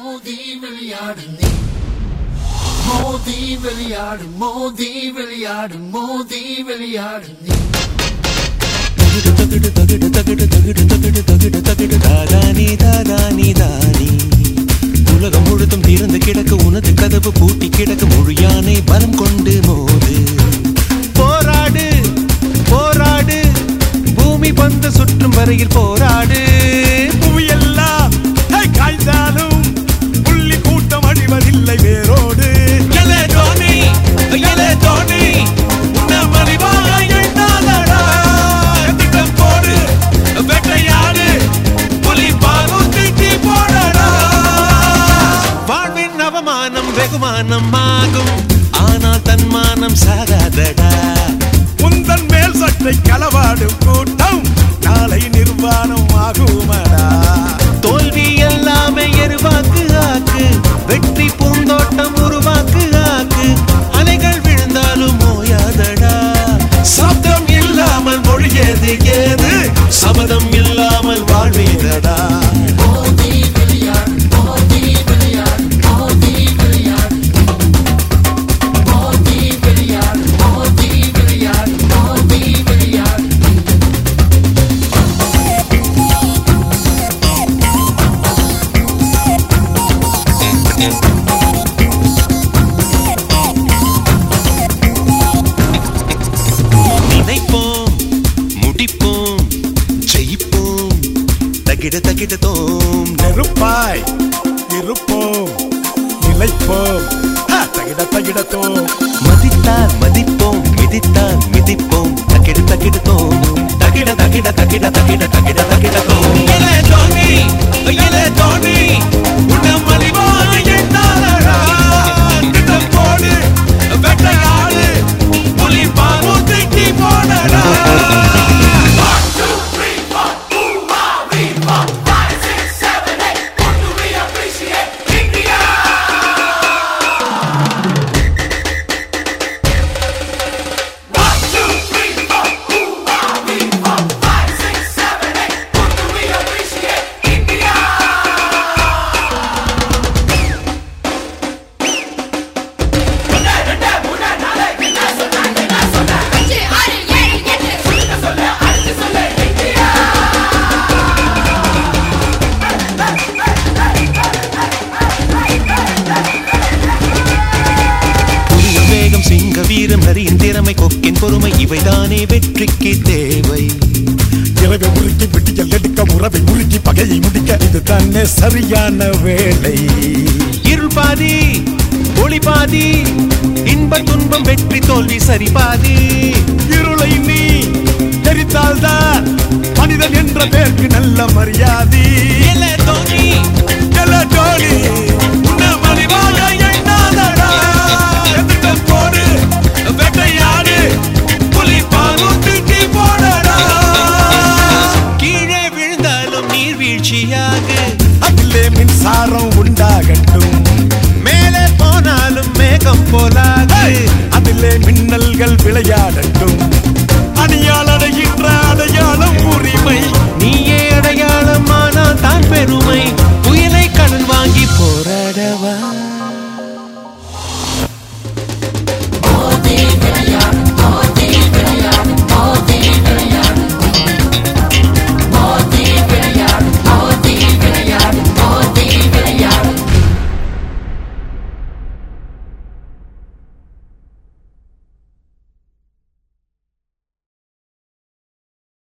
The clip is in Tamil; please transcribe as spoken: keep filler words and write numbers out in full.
மோதி விளையாடு நீ மோதி விளையாடு மோதி விளையாடு மோதி விளையாடு நீ தகிடு தகிடு தகிடு தகிடு தகிடு தகிடு தகிடு தாதானி தாதானி தானி உலகம் முழுதும் திறந்து கிடக்க உனது கதவு பூட்டி கிடக்க முழு யானை பலம் கொண்டு மோது போராடு போராடு பூமி பந்து சுற்றும் வரையில் போராடு புவியெல்லாம் காய்ந்தாலும் புள்ளி கூட்டம் அழிவதில்லை வேரோடு எலே தோனி எலே தோனி உன்ன மலிவாய் நாளடா திட்டம் போடு வெட்டையாடு புலி பாலூத்தி போடடா வாழ்வின் அவமானம் வெகுமானம் ஆகும் ஆனால் தன்மானம் சாகாதடா உந்தன் மேல் சட்டை களவாடும் கூட்டம் நாளை நிர்வாணம் ஆகுமடா தோல்வி எல்லாமே எருவாக்கு ஆக்கு வெற்றி பூந்தோட்டம் உருவாக்கு ஆக்கு அலைகள் விழுந்தாலும் ஓயாதடா சப்தம் இல்லாமல் மொழியது ஏது சபதம் இல்லாமல் வாழ்வேதடா மோதி விளையாடு மோதி விளையாடு மோதி விளையாடு மோதி விளையாடு மோதி விளையாடு மோதி விளையாடு நினைப்போம் முடிப்போம் ஜெயிப்போம் தகிட தகிட தோம் நெருப்பாய் இருப்போம் நிலைப்போம் தகிட தகிடத்தோம் மதித்தால் மதிப்போம் மிதித்தால் மிதிப்போம் தகிட தகிட தோம் தகிட தகிட தகிட தகிட தகிட தகிட தோம் எலே தோனி எலே தோனி உன்ன மலிவாய் என்னாலடா திட்டம் போடு வெட்டையாடு புலி பாலூத்தி போடடா வீரம் நரியின் திறமை கொக்கின் பொறுமை இவைதானே வெற்றிக்கு தேவை இரவை உருக்கி விட்டியல் எடுக்க உறவை உருக்கி பகையை முடிக்க இது தானே சரியான வேலை இருள் பாதி ஒளி பாதி இன்ப துன்பம் வெற்றி தோல்வி சரி பாதி இருளை நீ தெரித்தால்தான் மனிதன் என்ற பேருக்கு நல்ல மரியாதை எலே தோனி எலே தோனி உன்ன மலிவாய் என்னாலடா திட்டம் போடு வெட்டையாடு புலி பாலூத்தி போடடா கீழே விழுந்தாலும் நீர் வீழ்ச்சியாக அதிலே மின்சாரம் உண்டாகட்டும் மேலே போனாலும் மேகம் போலாது அதிலே மின்னல்கள் விளையாடட்டும்